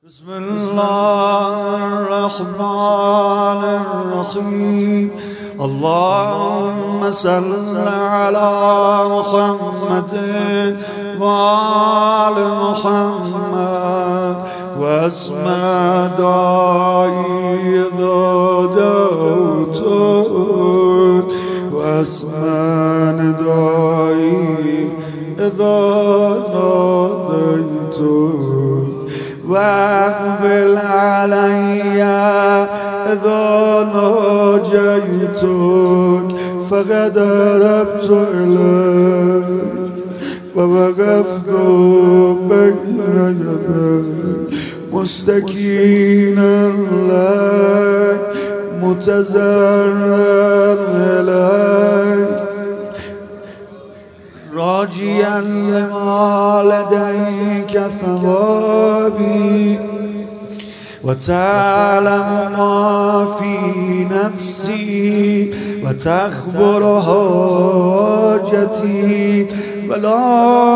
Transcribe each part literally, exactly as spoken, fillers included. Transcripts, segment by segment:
بسم الله الرحمن الرحيم. اللهم صل على محمد وآل محمد واسم داعی دعوتك واسم ندائی اذا ناديتك واقبل علي اذا ناجيتك فقد قربت اليك ووقفت بين يديك مستكينا لك متضرعا اليك راجيا لما لديك ثوابي وتعلم ما في نفسي وتخبر حاجتي ولا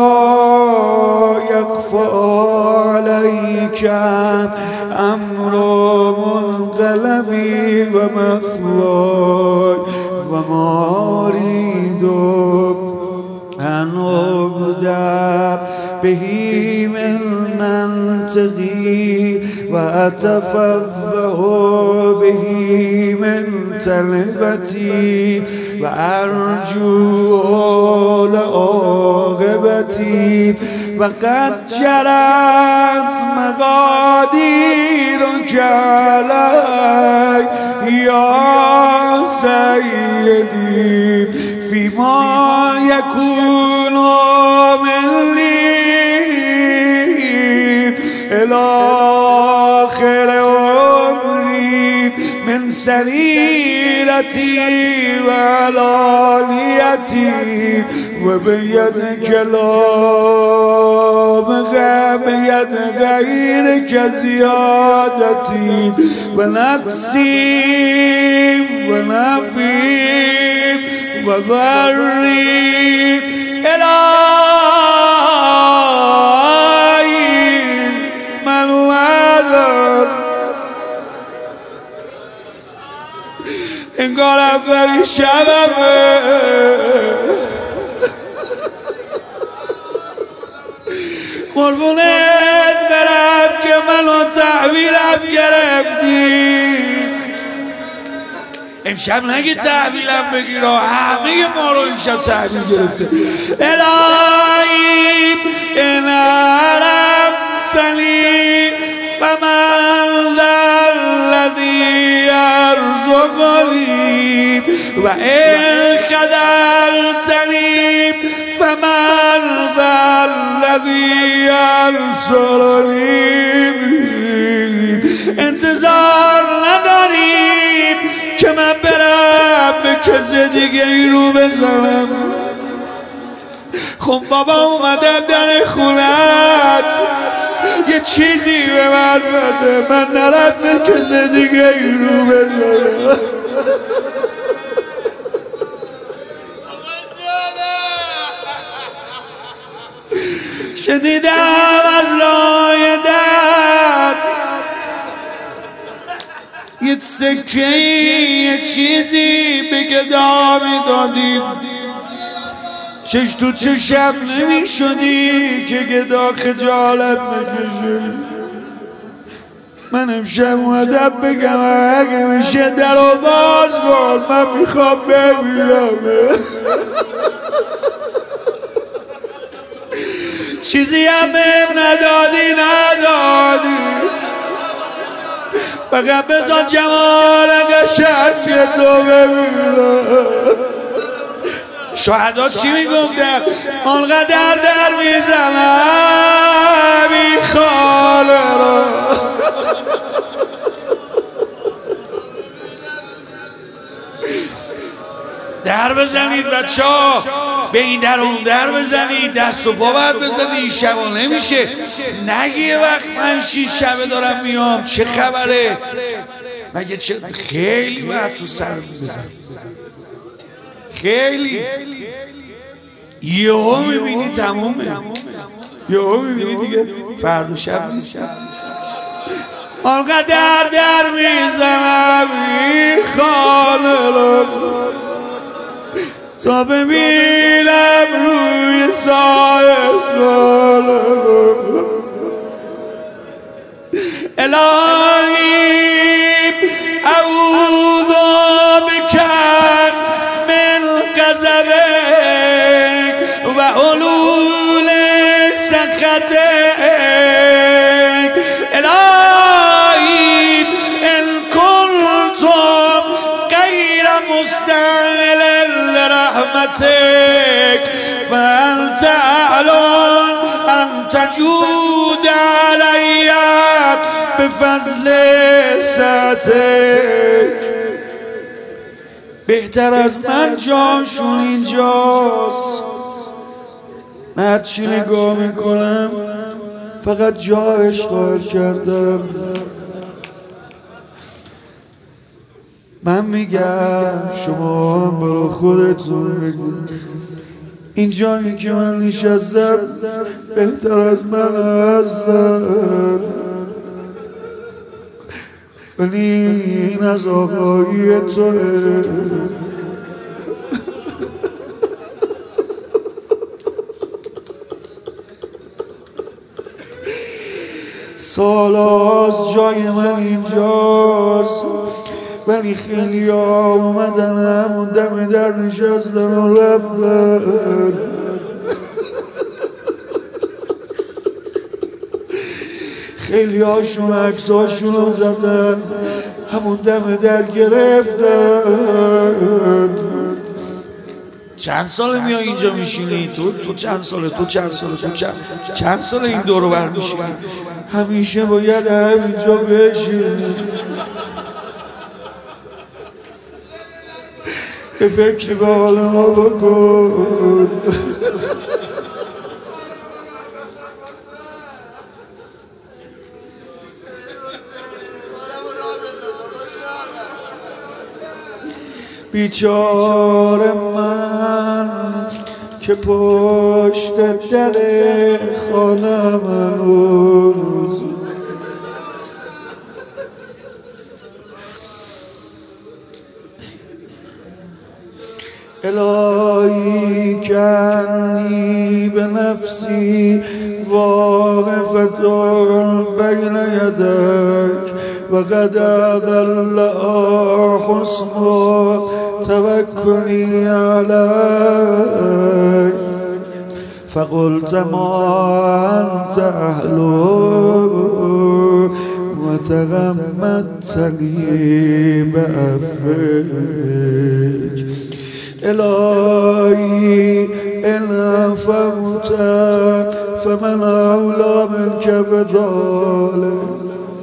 يخفى عليك أمر منقلبي ومثواي وما أريد أن أبدأ به من منطقي وأتفوه به من تلبتي وأرجو لعاقبتي وقد جرت مقاديرك علي يا سيدي فيما يكون مني إلى آخر عمري من سريرتي وعلانيتي وبيدك لا بيد غيرك زيادتي ونقصي ونفي وضري إلهي من وعدم انگار اولی شبمه قربونت برم که منو تحویلم گرفتی. امشب نگه تحویلم بگیر، همه ما رو امشب تحویل گرفته. الهی ان حرمتنی فمن ذا الذی یرزقنی و ان خذلتنی فمن ذا الذی ینصرنی. انتظار نداریم که من برم به کسی دیگه ای رو بزنم. خب بابا اومدم در خونت یه چیزی به من بده، من نرم به کسی دیگه ای رو بزنم. شنیدم از رای در یه سکه یه چیزی به گدامی دادیم، چش تو چشم نمی شدی که گدا خجالت نکشه. من امشب اومدم بگم اگه میشه در رو باز کن، من میخوام ببینم. چیزی هم بهم ندادی ندادی، فقط بذار جمال قشنگ تو ببینم. شهدا چی میگفتن؟ آنقدر در میزنم این خاله را در بزنید بچه ها، به این در اون در بزنید، دست و پا باید بزنید. این شبا نمیشه نگی یه وقت من شیش شبه دارم میام چه خبره، مگه چه خیلی باید تو سر بزن، خیلی یهو میبینی تمومه، یهو میبینی دیگه فردا شب نیست. آنقدر در میزنم این خانه رو تا ببینم روی سایه خانه رو الهی اعوذ بک من غضبک و حلول سخطک الهی ان كنت غیر مستعجل لرحمتک فانت اعلم ان تجود علی بفضل سعتک. بهتر از من جاشون اینجاست، من هرچی نگاه میکنم فقط جایش قائل کردم. من میگم شما هم برای خودتون بگید این جایی که من نشستم بهتر از من هستم، ولی این از آقایی توه. سال از جای من اینجاست، ولی خیلی ها اومدن همون دم در نشستن و رفتن. خیلی هاشون عکساشون رو زدن همون دم در گرفتن. چند ساله میای اینجا میشینی؟ تو تو چند ساله؟ تو چند ساله؟ تو چند چند ساله این دور رو بر میشینی؟ همیشه باید همینجا بشینی. یه فکری به حال ما بکن. بیچاره من که پشت در خانه من روز الهی کنی به نفسی واقفتان بین یدک و قد اضل حسن توکلی علیک فقلت ما انت اهلو و تغمدتنی بعفوک. الهی ان عفوت فمن اولی منک بذلک.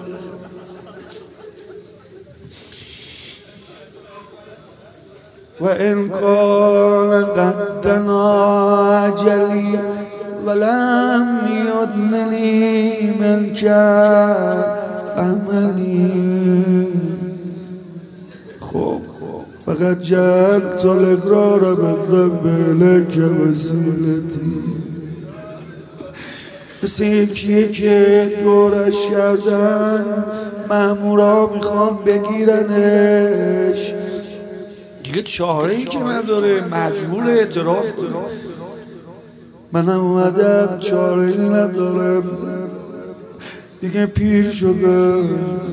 و ان کان قد دنا اجلی ولم یدننی منک عملی. خب فقط جعلت الاقرار بالذنب الیک وسیلتی. مثل یکی که دورش کردن مأمورا میخوان بگیرنش، دیگه چاره‌ای که نداره، مجبور اعتراف کنه. منم اومدم چاره‌ای ندارم، دیگه پیر شدم،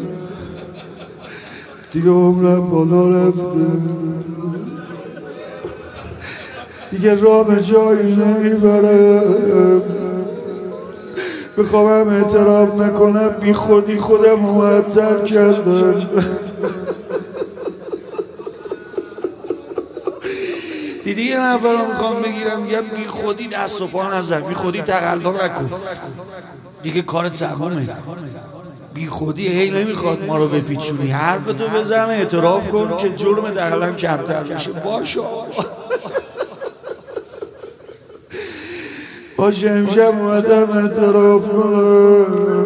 دیگه عمرم بالا رفته، دیگه راه به جایی نمیبرم. بخوام اعتراف نکنم بی خودی خودم معطل کردم. دیدی یه نفر رو میخوام بگیرم میگم بی خودی دست و پا نزن، بی خودی تقلا نکن، دیگه کار تمامه. بی خودی هی نمیخواد ما رو بپیچونی، حرفتو بزن، اعتراف کن که جرم دقلم کمتر بشه. باشو باشه امشب اومدم اعتراف کنم،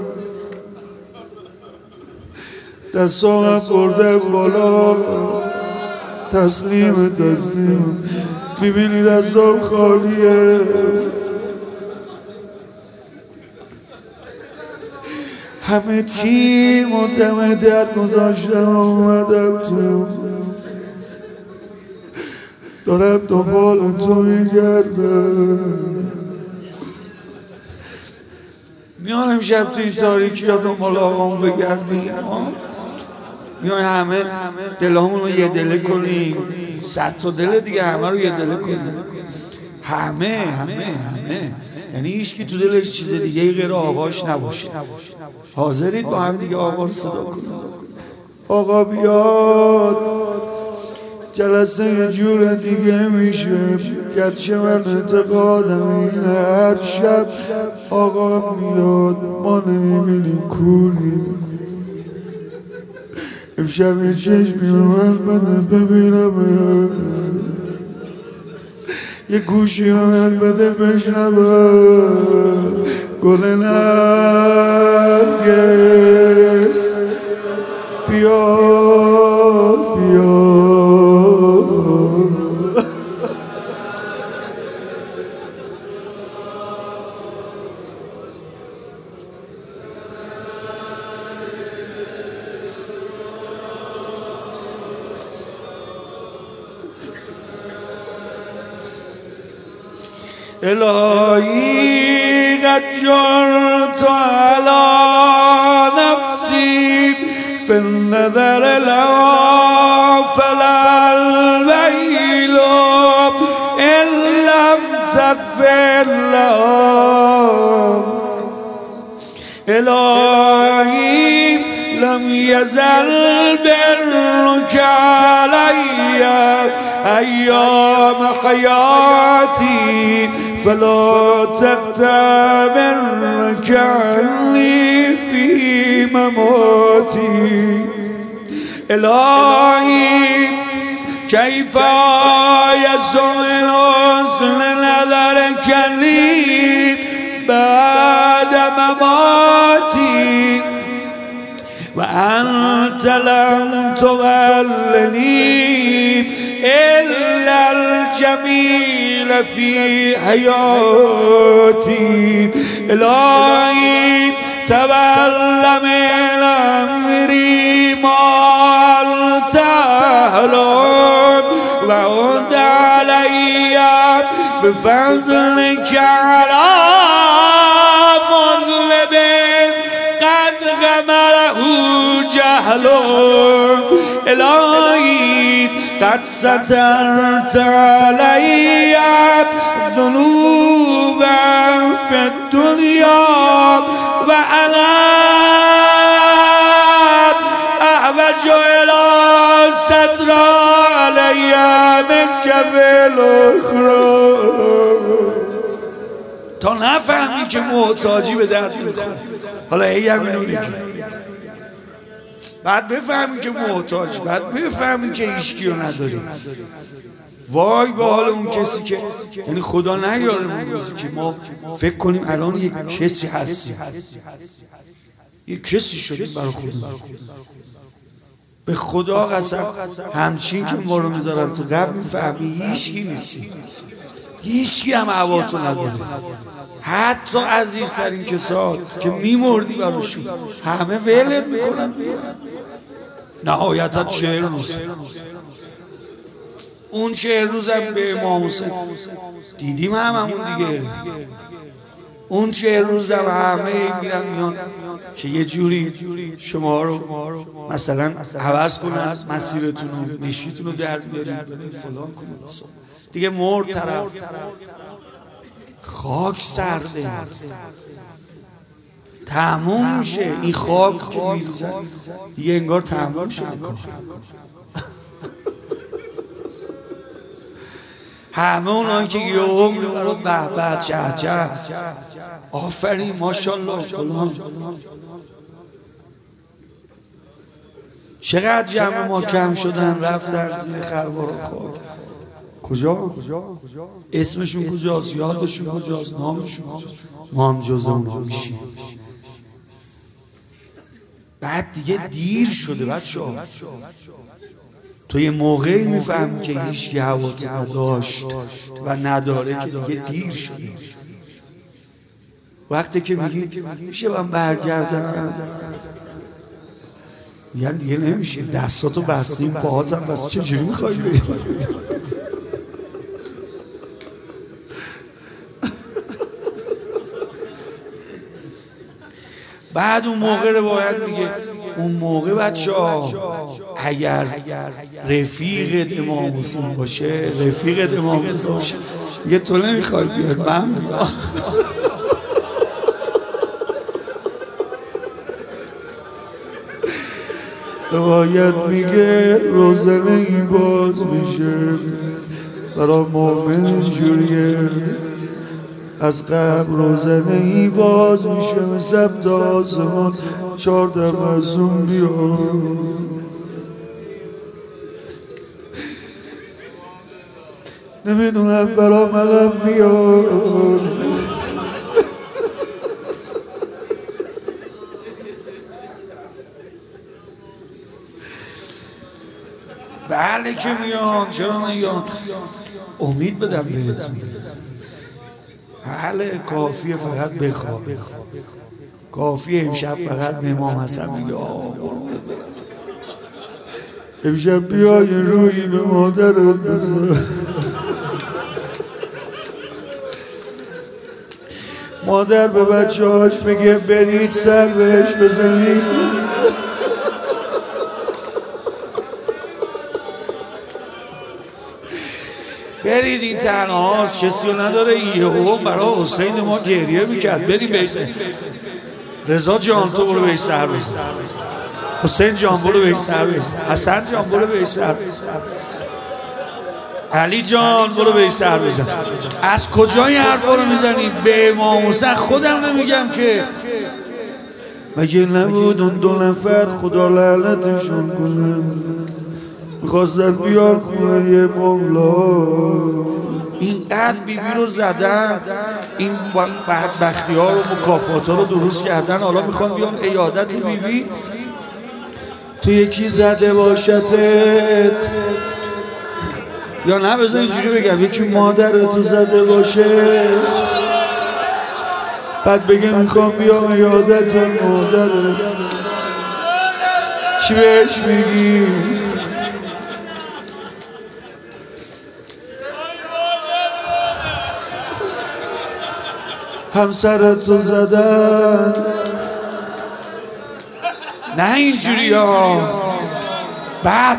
دستامم برده بالا، تسلیم تسلیم. میبینی دستام خالیه، همه چی مدم در گذاشتم اومدم تو دارم دنبال تو میگردم میان امشب تو این تاریکی ها دنبال آقامون بگردیم میان همه دلامون رو یه دله کنیم صد تا دل دیگه همه رو یه دله کنیم همه همه همه یعنی هیچکی تو دلش چیز دیگه غیر آقاش نباشه حاضرید با هم دیگه آقا رو صدا کنیم آقا بیاد جلسه یه جور دیگه میشه گرچه من اعتقادم این هر شب آقا میاد ما نمیبینیم کوریم امشب یه چشمی به من بده ببینم یه گوشی به من بده بشنوم گل نرگس بیاد بیاد الهی قد جرت على نفسي في النذر لا فلا الويل إن لم تغفر لهم الهي لم يزل برك علي أيام حياتي فلا تغتمرك عني في مماتي إلهي كيف يزم الحسن نظرك لي بعد مماتي وأنت لم تولني إلا الجميل في حياتي إلهي تولى من أمري ما تهلم وعد علي بفضلك على مغلب قد غمره جهل إلهي قد سترت علي ذنوبا في الدنيا وأنا أحوج إلى ستر علي منك في الأخرى تا نفهمی که محتاجی به درد میخوری حالا هی هم اینو میگی بعد بفهمی که محتاج بعد بفهمی که هیچکی رو نداری وای به حال اون کسی که یعنی خدا نیاره اون روزی که ما فکر کنیم الان یک کسی هستی یک کسی شدیم برای خودمون به خدا قسم همچین که ما رو میذارن تو قبل میفهمی هیچکی نیستی هیچکی هم هواتو نداره حتی عزیزترین کسات که میمردی براشون همه ولت میکنن نهایتا چهل روز اون چهل روزم به امام حسین دیدیم هم همون دیگه اون چهل روزم همه میرن میان که یه جوری شما رو مثلا عوض کنن مسیرتون رو نشیتون رو در بیارید فلان کنن دیگه مرد طرف خاک سرده تموم میشه این خاک که میریزن دیگه انگار تموم شده همه اونایی که یه عمر برای به به چه چه آفرین ماشالله فلان چقدر جمع ما کم شدن رفتن زیر خروار خاک کجا؟ اسمشون کجاست؟ یادشون کجاست؟ نامشون کجاست؟ ما هم جز اونا میشیم بعد دیگه دیر شده بچه ها تو یه موقعی میفهمی که هیچ که هواتو نداشت و نداره که دیگه دیر شده وقتی که میگی میشه من برگردم، میگن دیگه نمیشه، دستاتو بستیم پاهاتم بس، چجوری میخوایی بگی؟ بعد اون موقع روایت میگه اون موقع بچه ها اگر رفیقت امام حسین باشه، رفیقت امام حسین باشه، میگه تو نمیخوای بیاد، من میام. روایت میگه روزنه ای باز میشه برای مومن اینجوریه، از قبل روزنه ای باز میشه مثل آسمان چارده معصوم بیاد. نمیدونم برا ملم بیاد. بله که میان، چرا نیان؟ امید بدم بهت. بله کافیه فقط بخواب، کافیه امشب فقط به امام حسن میگه امشب بیا یه روی به مادرت بزن. مادر به بچه هاش بگه برید سر بهش بزنید. برید این تنها هاست، کسی رو نداره. یه هم برای حسین ما گریه میکرد. برید بهش رضا جان تو برو بهش سر بزن، حسین جان برو بهش سر بزن، حسن جان برو بهش سر بزن، علی جان برو بهش سر بزن. از کجا این حرفا رو میزنید؟ به امام حسین خودم نمیگم که. مگه نبود اون دو نفر خدا لعنتشون کنه میخواستن بیان خونه مولا، اینقدر بیبی رو زدن، این بدبختی ها رو مکافات ها رو درست کردن، حالا میخوان بیان عیادت بیبی. تو یکی زده باشتت یا نه؟ بذار اینجوری بگم، یکی مادر تو زده باشه بعد بگه میخوام بیام عیادت مادرت، چی بهش میگی؟ همسرتو زدن. نه اینجوری ها، بعد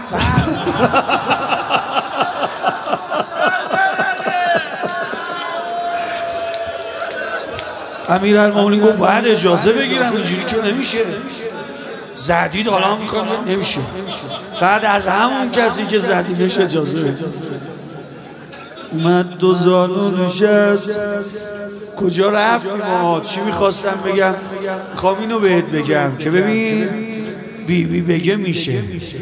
امیرالمومنین گفت باید اجازه بگیرم، اینجوری که نمیشه. زدید حالا میخوام، نمیشه. بعد از همون کسی که زدیدش اجازه بگیر. اومد دو زانو نشست. کجا رفتیم ما؟ چی میخواستم بگم؟ میخوام اینو بهت بگم که ببین بی بی بگه میشه.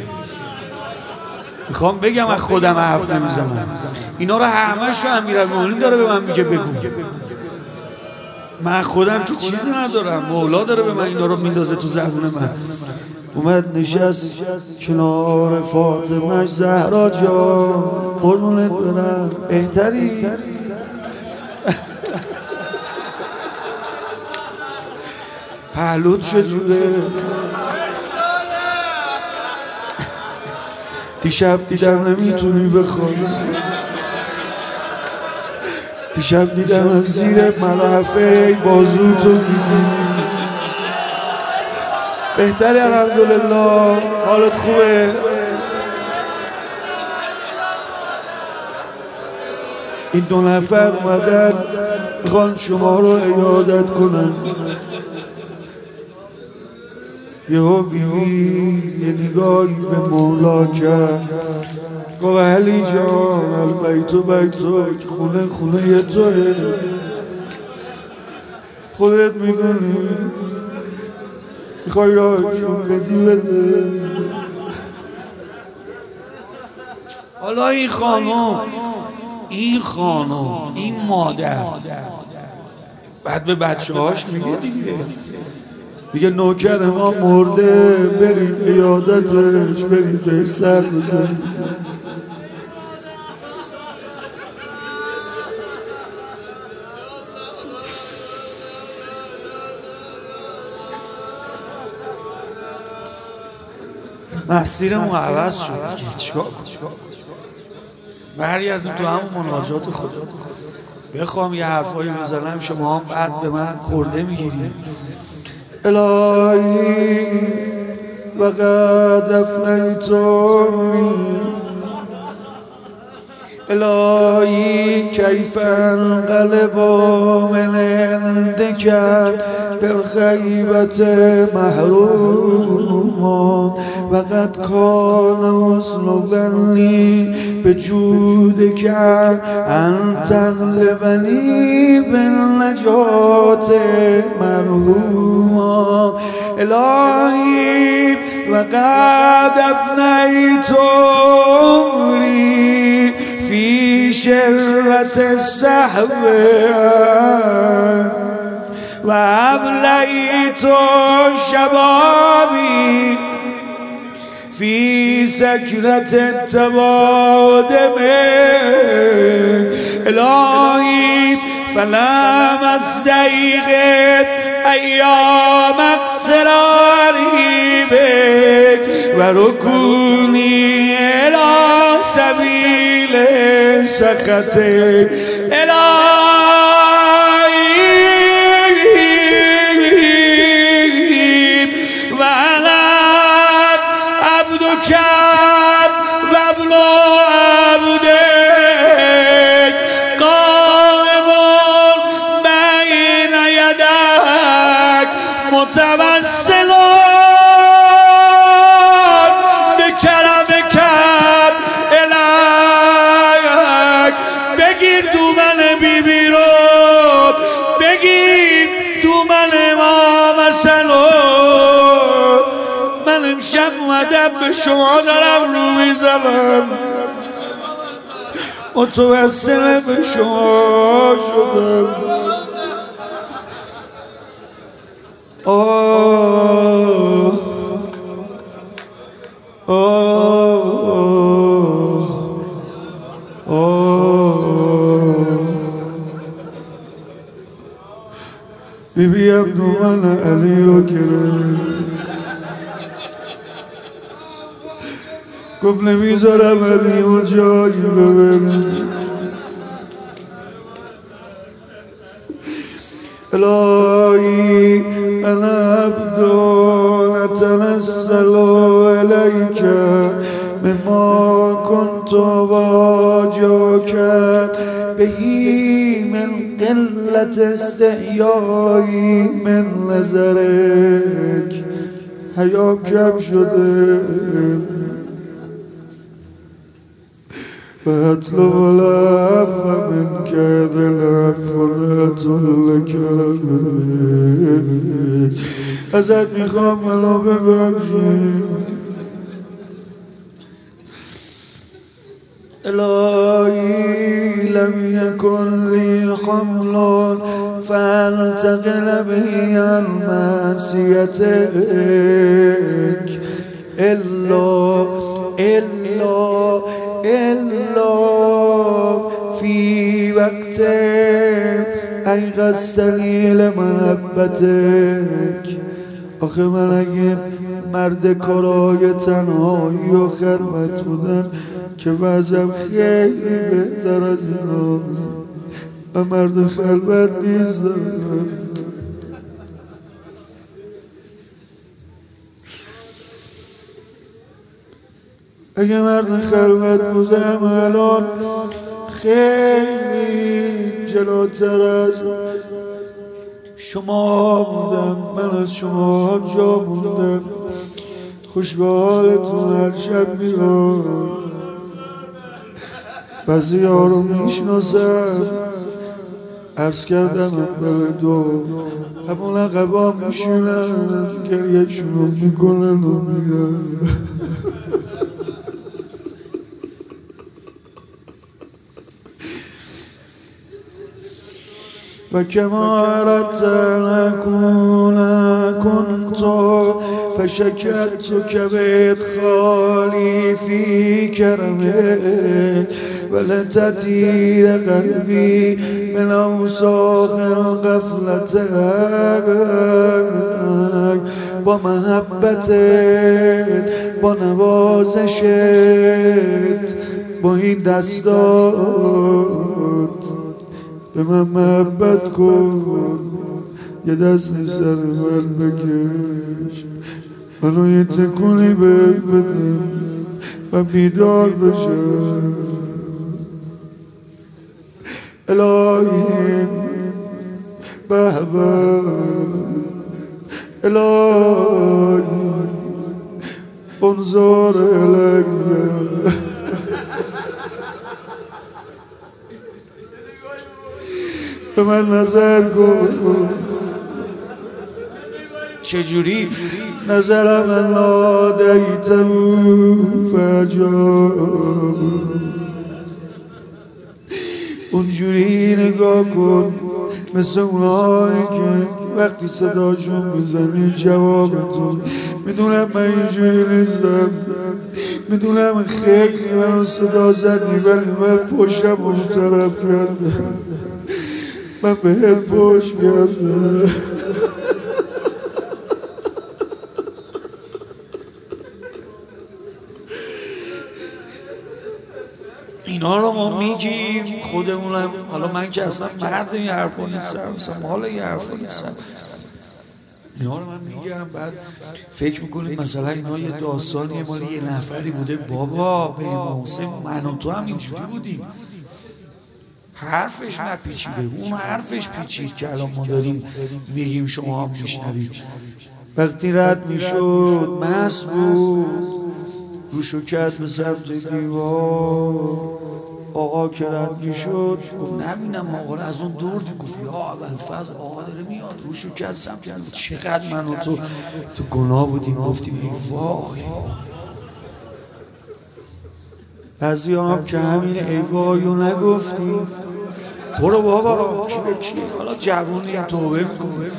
میخوام بگم از خودم حرف نمیزنم. اینا رو همش رو امیرالمومنین داره به من میگه بگو. من خودم که چیزی ندارم، مولا داره به من اینا رو میندازه تو زبون من. اومد نشست کنار فاطمه زهرا جان، قربونت برم بهتری. پهلوت چجوره؟ دیشب دیدم نمیتونی بخوابی، دیشب دیدم از زیر ملافه بازوتو میبینی. بهتری الحمدلله، حالت خوبه؟ این دو نفر اومدن میخوان شما رو عیادت کنن. یهو بیبی یه نگاهی به مولا کرد، گفت علی جان البیتو بیتو، خونه خونه توه، خودت میدونی، میخوای راهشون بدی بده. حالا این خانم، این خانم، این مادر بعد به بچه هاش میگه دیگه، میگه نوکر ما مرده، برید عیادتش، برید بهش سر بزنید. مسیرمون عوض شد. چیکار کنم؟ برگردیم تو همون مناجات خدا. بخوام یه حرفایی بزنم شما هم بعد به من خورده میگیرید. الهی وقد افنیت عمری الهی کیف انقلب من عندک بالخیبت محروم وقد کان حسن ظنی بجودک ان تغلبنی بالنجات مرحوم الهی وقد افنیت عمری فی شرة السحب و ابلیت شبابی فی سکرة التبادم الهی فلم استیقظ ایام اقتراری بک و رکونی الی سبیل سخطک الهی و انا عبدک و ابن عبدک قائم بین یدک متوسل بکرمک الهک بگیر دومن بی بی رو بگیر دومن امام حسن رو من امشب مدب به شما دارم رو میزنم متوسل به شما شدم آه آه آه بی بی عبدالله علی رو کرد گفت نمیذارم علی و جایی ببرم الهی انا عبد نتنزل الیک مما كنت واجهک بهی من قلت استحیایی من نظرک حیا کم شده فاطلب العفو منك ذا العفو لا تلك ازت میخوام منو ببخشی الهی لم یکن لی حمل فانتقل به عن معصیتک الا الا الا فی وقت ایقظتنی لمحبتک آخه من اگه مرد کارای تنهایی و خلوت بودم که وضعم خیلی بهتر از اینا و مرد خلوت نیستم اگه مرد خلوت بودم الان خیلی جلوتر از شما بودم من از شما جا بودم خوش به حالتون هر شب میام بعضی ها رو میشناسم عرض کردم اول دو همون عقبا میشونن گریهشون رو میکنن و میرن و کما اردت نکون کنت فشکرتک بادخالی فی کرمک ولتطیر قلبی من اوساخ الغفلتک با محبتت، با نوازشت، با این دستات به من محبت کن. یه دست سر من بکش، منو یه تکونی بده من بیدار بشم. الهی بهبه الهی انظر الی به من نظر کن. چجوری؟ نظرم الا دیتم فجاب، اونجوری نگاه کن مثل اونایی که وقتی صداشون میزنی جوابتون. میدونم من اینجوری نیستم، میدونم خیلی منو صدا زدی، ولی من پشتم اون طرف کردم، من بهت پشت کردم. اینا رو ما میگیم خودمونم. حالا من که اصلا مرد این حرفا نیستم، اصلا مال این حرفا نیستم. اینا رو من میگم، بعد فکر میکنیم مثلا اینا یه داستانیه مال یه نفری بوده. بابا به امام حسین من و تو هم اینجوری بودیم، حرفش نپیچیده، اون حرفش پیچید که الان ما داریم میگیم شما هم میشنوید. وقتی رد میشد مست بود، روشو کرد به سمت دیوار. آقا که رد میشد گفت نبینم آقا رو، از اون دور دید. گفت یا ابوالفضل آقا داره میاد. روشو کرد سمت دیوار. چقدر من و تو تو گناه بودیم، گفتیم ای وای. بعضی هم که همین ای وای رو نگفتیم. برو بابا کی به کی، حالا جوونی توبه میکنه.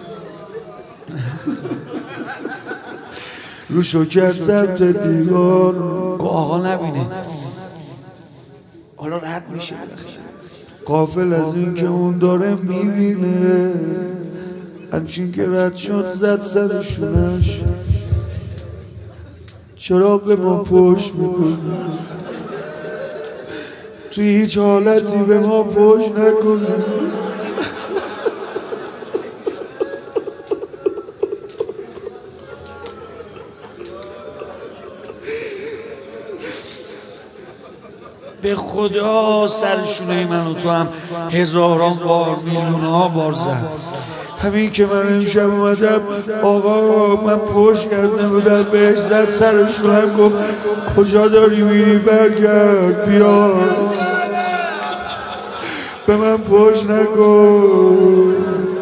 روشو کرد سمت دیوار، گو آقا نبینه. حالا رد میشه غافل از این که اون داره میبینه. همچین که رد شد زد سر شونش، چرا به ما پشت میکنی؟ توی هیچ حالتی به ما پشت نکنی. به خدا سرشونه من و تو هم هزاران بار میلیون ها بار زد. همین که من امشب اومدم آقا من پشت کرده بودم بهش زد سرشونم، گفت کجا داری میری برگرد بیا، به من پشت نکن.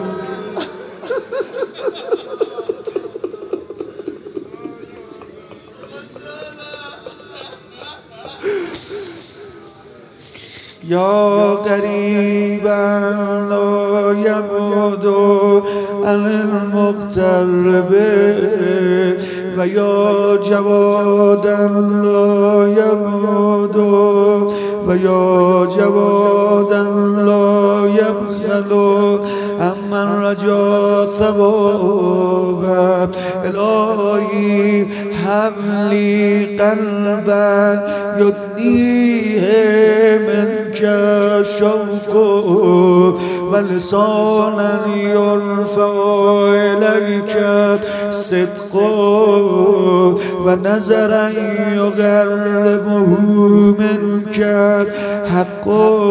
یا قریبا لا یبعد عن المقترب و یا جوادا لا یبعد و یا جوادا لا یبخل امن رجا ثوابم. الهی حبلی قلبا یدنیه منک شوق و لسانا یرفع الیک صدق و نظرا یقربه منک حق.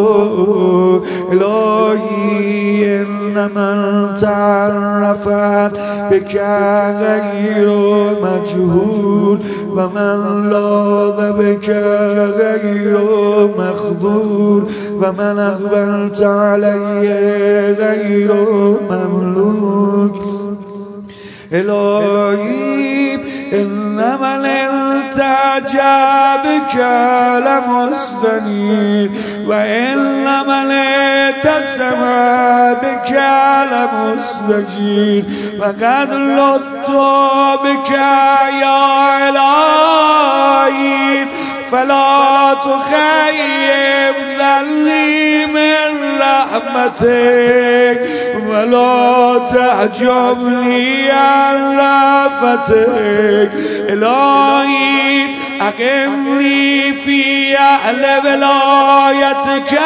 الهی ان من تعرف بک غیر مجهول و من لاذ بک غیر مخذول و من اقبلت علی غیر مملوک. الهی انما الالتجا بک لمستنیر و انما الالتسم بک لمستجیر و قد لطت بک یا الهی فلا تخیب ذلی من رحمتک رحمتك ولا تحجبني عن رأفتك إلهي أقمني في أهل ولايتك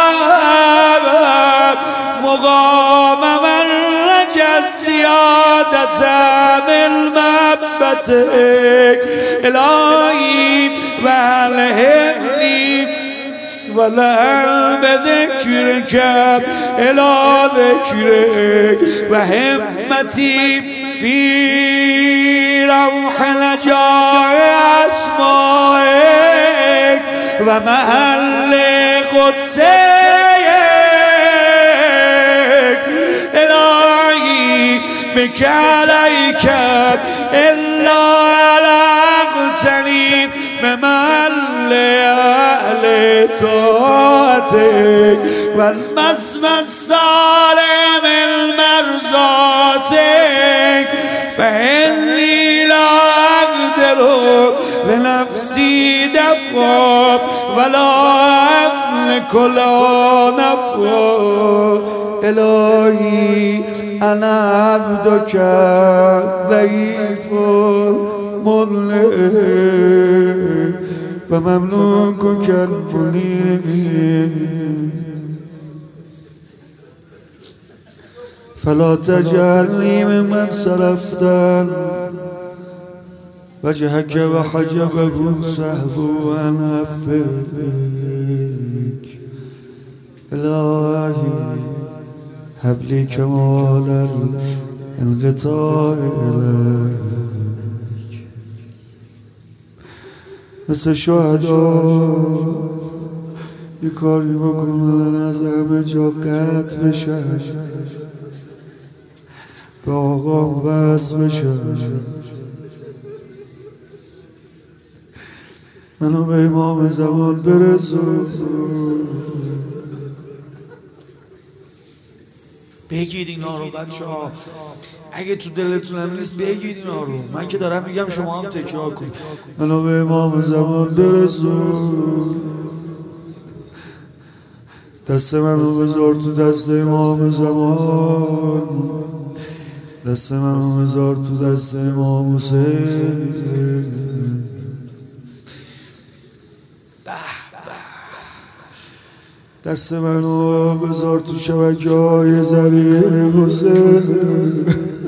مقام من رجى الزيادة من محبتك إلهي والهمني والهم بذكرك إلى ذكرك وهمتي في روح لجاء أسمائك ومحل قدسك إلهي بك عليك إلا علقتني بمحل أهل طاعتك والمسمى الصالم المرزاتك فإني لا أقدر لنفسي دفع ولا أملك لا نفع إلهي أنا عبدك ضعيف مظلم فمملوكك المنيب فلا تجعلني ممن سلفت وجهك وحجبه سهو عن عفوك إلهي هب لي كمال الانقطاع إليك مثل شهدا یه کاری بکنن از همه جا قطع بشه به آقام وصل بشه منو به امام زمان برسون بگید اینا رو بچه ها اگه تو دلتون هم نیست بگید اینا رو من که دارم میگم شما هم تکرار کنید منو به امام زمان برسون دست منو بذار تو دست امام زمان دست منو بذار تو دست امام حسین دست منو بذار تو شبکه های ذریع حسین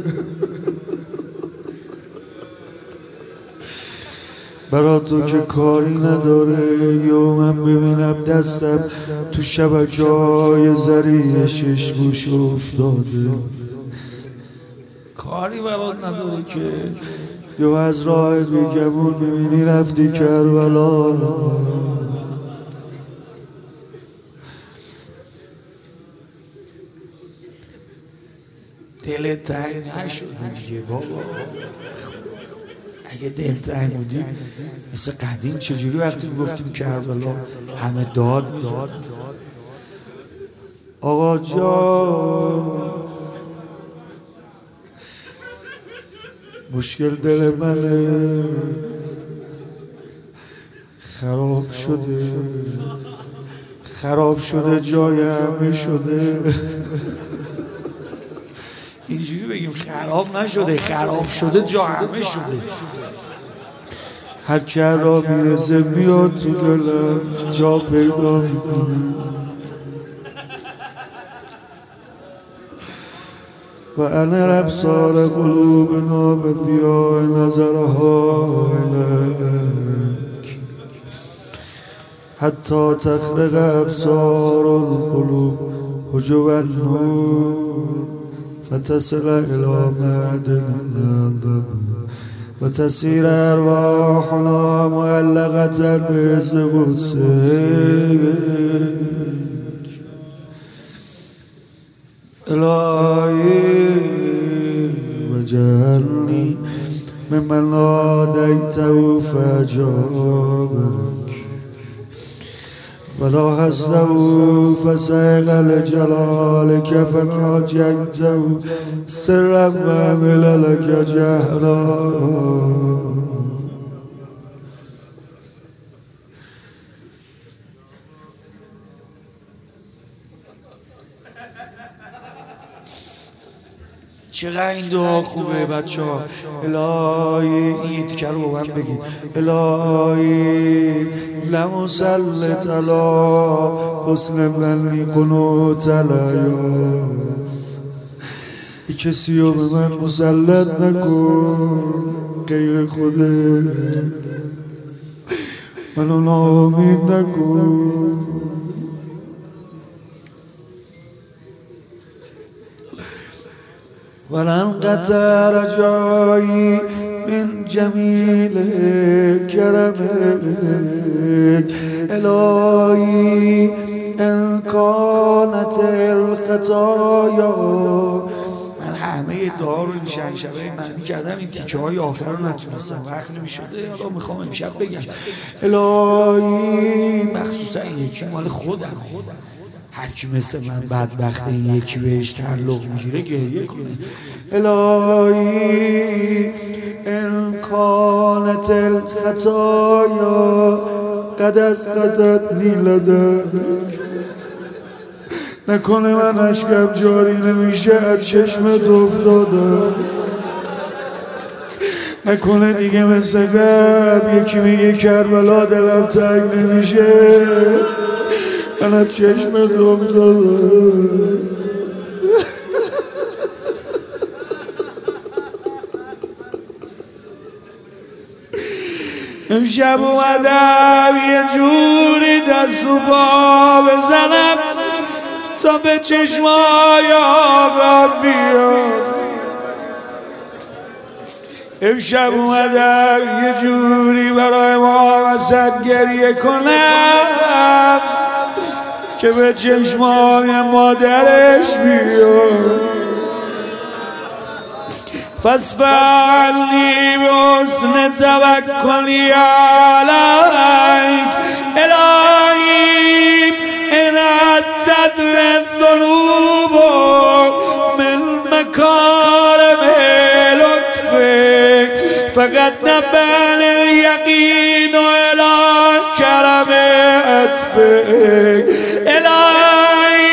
برا تو که کاری نداره یا من ببینم دستم تو شبکه های ذریع شش گوش افتاده کاری برات نداره که یا از راه بیگمون ببینی رفتی کربلا دلت تنگ نشده دیگه بابا اگه دل تنگ بودی مثل قدیم چجوری وقتی گفتیم کربلا همه داد میزد آقا جان مشکل دل منه خراب شده خراب شده جای همه شده اینجوری بگیم خراب نشده خراب شده جا همه شده هر که را میرسه میاد تو دلم جا پیدا میکنه و انا ابصار قلوبنا بدیاء نظرها الیک حتی تخرق ابصار القلوب حجب النور فتصل إلى معدن النظر وتسير أرواحنا معلقة بإذن قدسك إلهي وجعلني ممن ناديته فأجابك ولا حسده فسيغ لجلالك فناجيته سرا وعمل لك جهرا چقدر این دعا خوبه بچه ها. الهی این تیکر رو با من بگید. الهی لمسلط علی حسن بلنی قنوت علیاس، ای کسی رو به من مسلط نکن غیر خودت، منو ناامید نکن. ولن قطر رجایی من جمیل کرمک، الهی ان کانت الخطایا. من همه دعا رو این چند شبه معنی کردم، این تیکه های آخر رو نتونستم، وقت نمیشده. حالا میخوام امشب بگم الهی مخصوصا این یکی مال خودم، هر کی مثل من بدبخت این یکی بهش تعلق میگیره گریه کنه. الهی ان کانت الخطایا قد اسقطتنی لدیک، نکنه من اشکم جاری نمیشه از چشمت افتادم، نکنه دیگه مثل قبل یکی میگه کربلا دلم تنگ نمیشه من از چشمت افتادم. امشب اومدم یه جوری دست و پا بزنم تا به چشمای آقا بیاد. امشب اومدم یه جوری برای ما وسط گریه کنم که به چشمای مادرش بیاد. فاسفعني بحسن توکلی علیک، الهی ان تدل الذنوب من مکارم لطفک فقد نبل الیقین الی کرم عطفک. الهی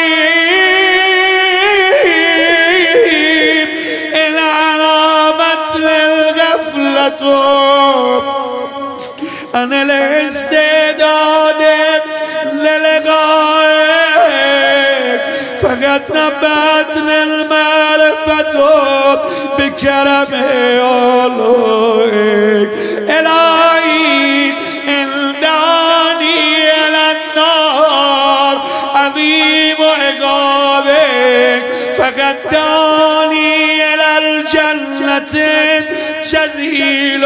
ان علامت للغفلة عن الاستعداد للقائك فقد نبت للمعرفة بكرم آلائك. الهي ان دعني الى النار عظيم عقابك فقد دعني الى الجنة جزيل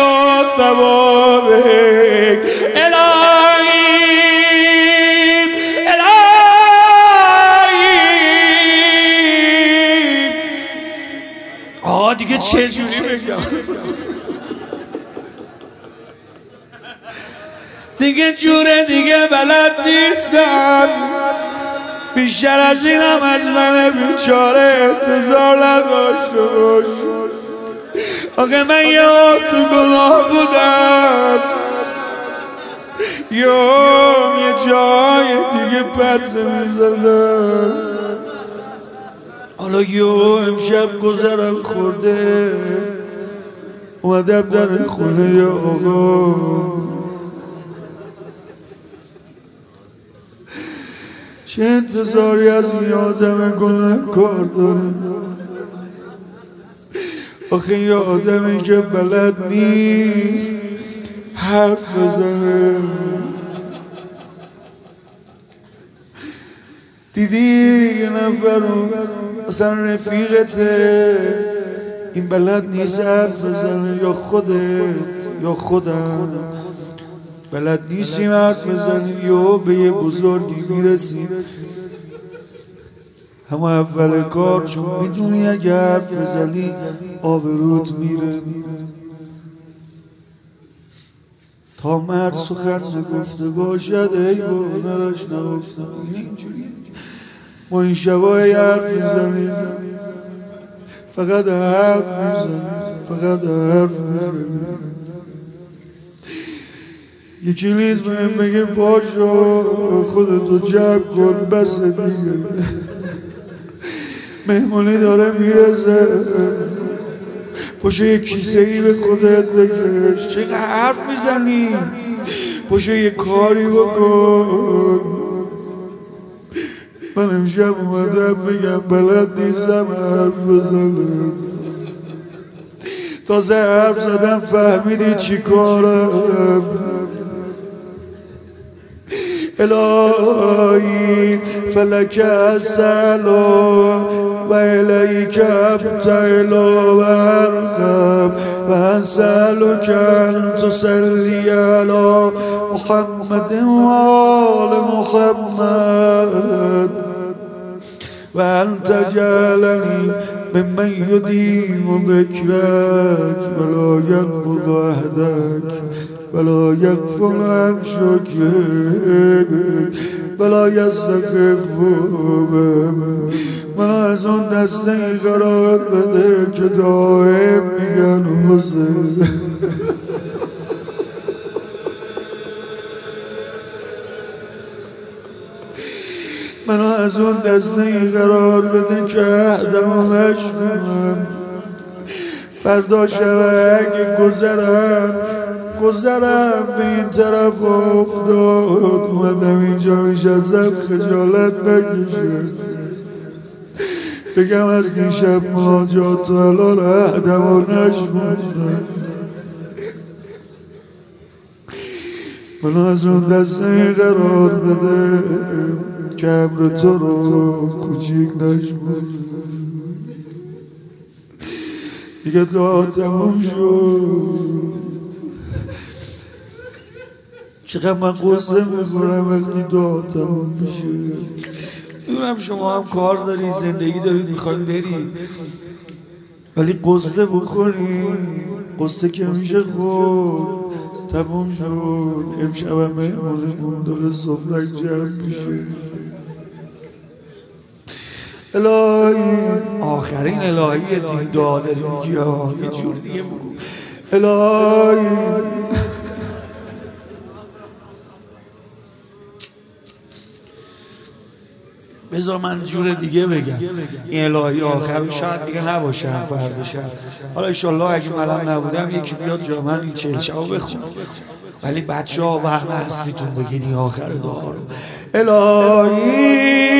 ثوابك. الهي آه دیگه چه جوری بگم دیگه جوره دیگه بلد نیستم، بیشتر از اینم از من بیچاره انتظار نداشته باش. آخه من یه تو گناه بودم، یوم یه جای دیگه پرسه میزدم، حالا یو امشب گذرم خورده اومدم در خونه یا آقا. چه انتظاری از این آدم گناه کار داره؟ آخه یه آدمی که بلد نیست حرف بزنه. دیدی یه نفر رو مثلا رفیقته این بلد نیست حرف بزنه، یا خودت یا خودم بلد نیستیم حرف بزنیم، یا به یه بزرگی میرسیم همه اول کار، چون میدونی اگه حرف بزنی آبروت میره. تا مرد سخن نگفته باشد ای با نراش نگفتم. اینجوریه ما این شبای حرف میزنیم، فقط حرف میزنیم، فقط حرف میزنیم. یکی نیز بهم بگه پاشو خودتو جمع کن بس دیگه مهمونی داره میرسه. پشو یه کیسه ای به خودت بکش. چقدر حرف میزنی؟ پشو یه کاری بکن. من امشب اومدم بگم بلد نیستم حرف بزنم. تازه حرف زدم فهمیدی چی کارم. الهی فلک السلام و الیک ابتهل و ارقم و اسألک ان تصلی علی محمد و آل محمد و ان تجعلنی ممن یدیم ذکرک ولا ینقض عهدک ولا یغفل عن شکرک ولا یستخف بک. من از اون دسته قرار بده که دائم میگن حسین. منو از اون دسته قرار بده که عهدمو نشکنم. فردا شب اگه گذرم گذرم به این طرف افتاد اومدم اینجا نشستم خجالت نکشم بگم از دیشب مناجات و الان عهدمو نشکنم. منو از اون دسته قرار بده که امر تو رو کوچیک نشمون. دیگه دعا تموم شد. چقدر من قصه میکنم وقتی دعا تموم میشه. میدونم شما هم کار دارید زندگی دارید میخواید برید ولی قصه بکنید. قصه که میشه خود تموم شد. امشب هم مهمونمون داره سفرک جمع میشه. الهی آخرین الهیه این دعا داری میگی ها یه جور دیگه بگو. الهی بذار من جور دیگه بگم. این الهی آخری شاید دیگه نباشه هم فردا شب. حالا انشالله اگه منم نبودم یکی بیاد جا من این چلچه ها بخون ولی بچه ها و همه هستیتون بگید این آخر دعا رو. الهی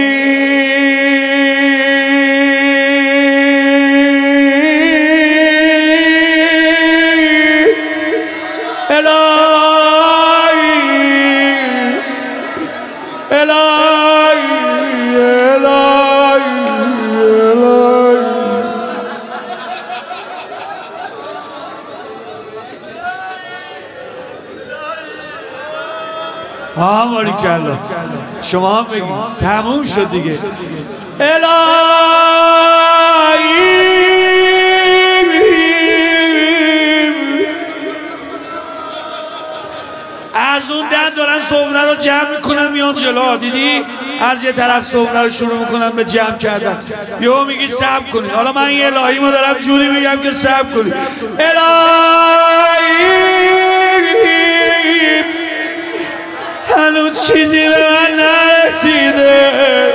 ها ماری کلا شما هم بگید تموم شد دیگه. الهی از اون دن دارن سفره رو جمع میکنن میان جلو. دیدی از یه طرف سفره رو شروع میکنن به جمع کردن. یهو میگی صبر کنید. حالا من یه الهی ما دارم جوری میگم که صبر کنید. الهی هنوز چیزی به من نرسیده.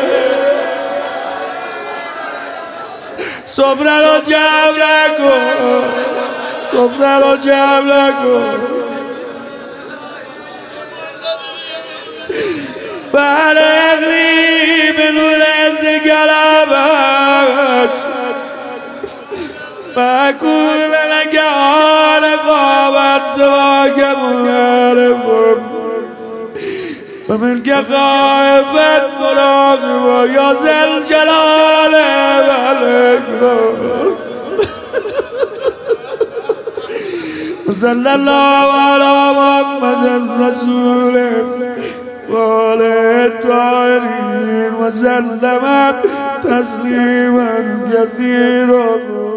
سفره رو جمع نکن. سفره رو جمع نکن. بر اقلی به نور از گلبت فکول لکه عارف آبت سواکمون عرفم و من که خائفت مراقب یا زل جلال والاکرام. صلی الله علی محمد رسول و آل الطاهرین و سلم تسلیما کثیرا.